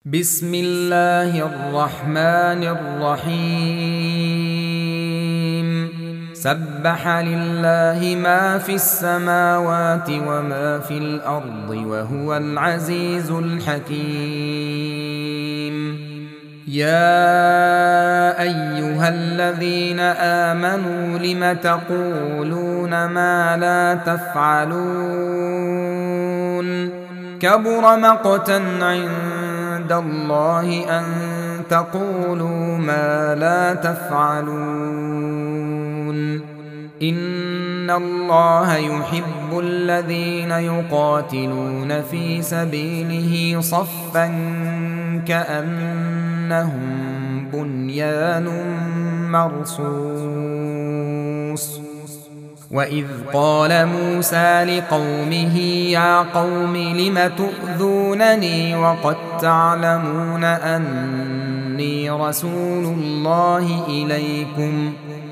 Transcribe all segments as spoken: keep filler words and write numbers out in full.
بسم الله الرحمن الرحيم سبح لله ما في السماوات وما في الأرض وهو العزيز الحكيم. يا أيها الذين آمنوا لم تقولون ما لا تفعلون كبر مقتا عند الله أن تقولوا ما لا تفعلون. إن الله يحب الذين يقاتلون في سبيله صفا كأنهم بنيان مرصوص. وإذ قال موسى لقومه يا قوم لم تؤذونني وقد تعلمون أني رسول الله إليكم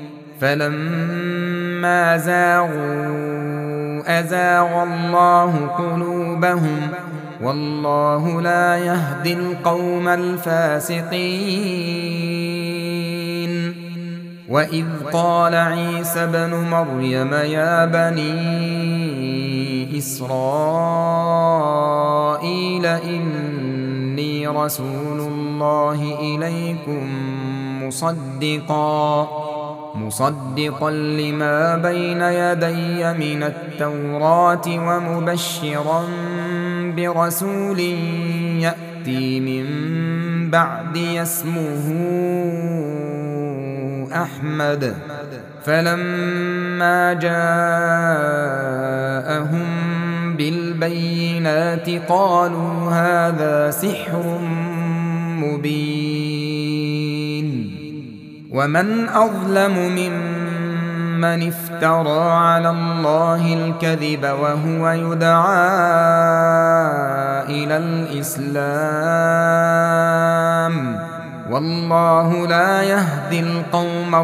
فلما زاغوا أزاغ الله قلوبهم والله لا يهدي القوم الفاسقين. وإذ قال عيسى ابن مريم يا بني إسرائيل إني رسول الله إليكم مصدقا مصدقا لما بين يدي من التوراة ومبشرا برسول يأتي من بعدي اسمه أحمد. فلما جاءهم بالبينات قالوا هذا سحر مبين. ومن أظلم ممن افترى على الله الكذب وهو يدعى إلى الإسلام والله لا يهدي القوم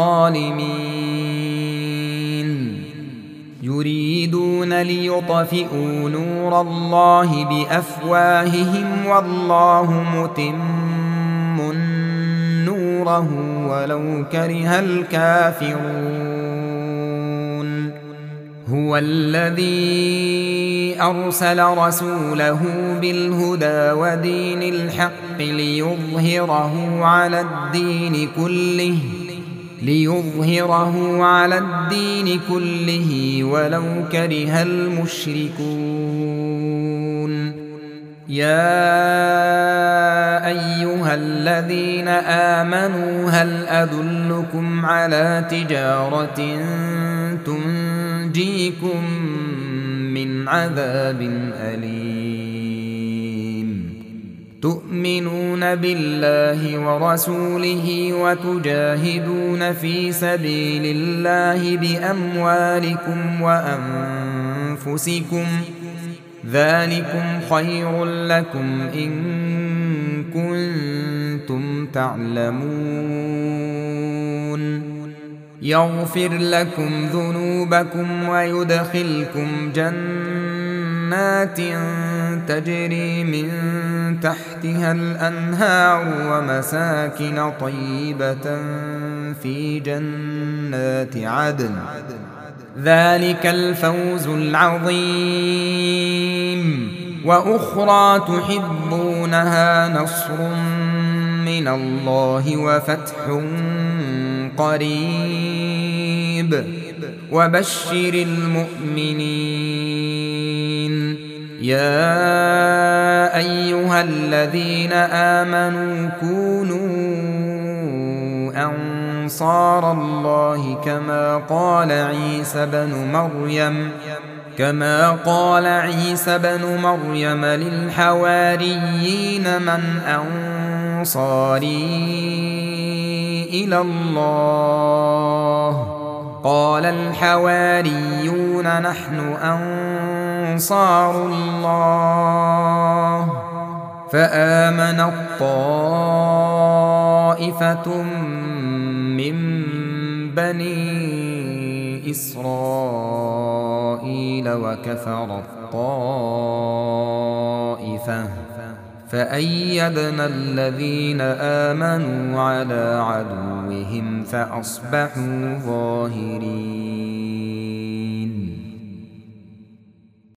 الظالمين. يريدون ليطفئوا نور الله بأفواههم والله متم نوره ولو كره الكافرون. هو الذي أرسل رسوله بالهدى ودين الحق ليظهره على الدين كله ليظهره على الدين كله ولو كره المشركون. يا أيها الذين آمنوا هل أدلكم على تجارة تنجيكم من عذاب أليم تؤمنون بالله ورسوله وتجاهدون في سبيل الله بأموالكم وأنفسكم ذلكم خير لكم إن كنتم تعلمون. يغفر لكم ذنوبكم ويدخلكم جنات تجري من تحتها الأنهار ومساكن طيبة في جنات عدن ذلك الفوز العظيم. وأخرى تحبونها نصر من الله وفتح قريب وبشر المؤمنين. يا أيها الذين آمنوا كونوا أنصار الله كما قال عيسى بن مريم كما قال عيسى بن مريم للحواريين من أنصاري إلى الله قال الحواريون نحن أنصار الله. فآمنت طائفة من بني إسرائيل وكفرت طائفة فأيدنا الذين آمنوا على عدوهم فأصبحوا ظاهرين.